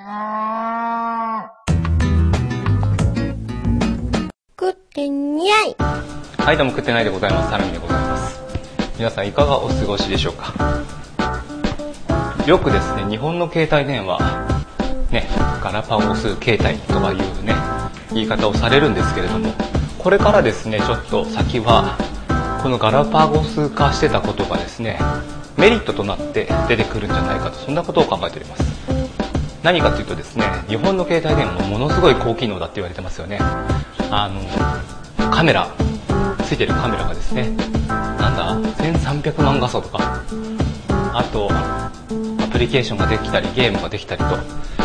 食ってにゃい。 はい、どうも食ってないでございます。サルミでございます。皆さんいかがお過ごしでしょうか。よくですね、日本の携帯電話ね、ガラパゴス携帯とかいうね言い方をされるんですけれども、これからですね、ちょっと先はこのガラパゴス化してたことがですね、メリットとなって出てくるんじゃないかと、そんなことを考えております。何かというとですね、日本の携帯電話もものすごい高機能だって言われてますよね。カメラついてるカメラがですね、なんだ1300万画素とか、あとアプリケーションができたりゲームができたりと、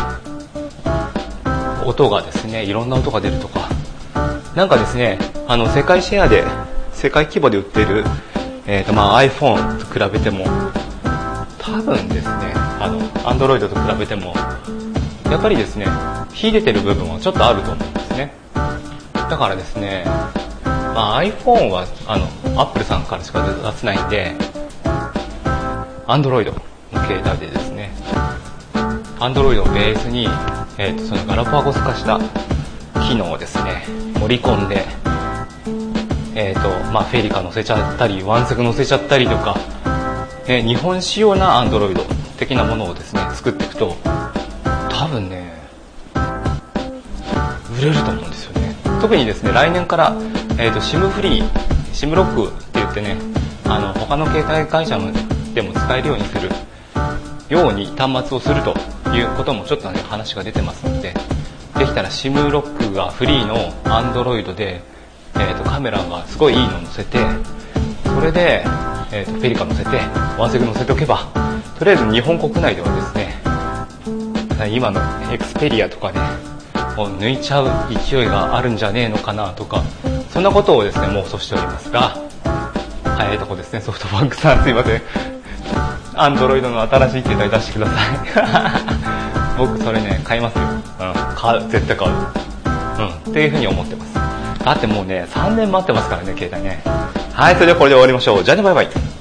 音がですね、いろんな音が出るとか、なんかですね、世界シェアで世界規模で売っている、iPhone と比べても、多分ですね、Android と比べてもやっぱりですね、秀でてる部分はちょっとあると思うんですね。だからですね、iPhone はApple さんからしか出せないんで、Android の携帯でですね、Android をベースに、そのガラパゴス化した機能をですね盛り込んで、フェリカ乗せちゃったりワンセグ乗せちゃったりとか、日本仕様な Android 的なものをですね作っていくと、多分ね売れると思うんですよね。特にですね、来年から、SIM フリー SIM ロックって言ってね、他の携帯会社でも使えるようにするように端末をするということもちょっとね話が出てますので、できたら SIM ロックがフリーの Android で、カメラがすごいいいのを載せて、それで、フェリカ載せてワンセグ載せておけば、とりあえず日本国内ではですね、今のエクスペリアとかねを抜いちゃう勢いがあるんじゃねえのかなとか、そんなことをですね妄想しておりますが、とこですね、ソフトバンクさんすいません、Android の新しい携帯出してください僕それね買いますよ、絶対買う、っていうふうに思ってます。だってもうね3年待ってますからね、携帯ね。はい、それではこれで終わりましょう。じゃあね、バイバイ。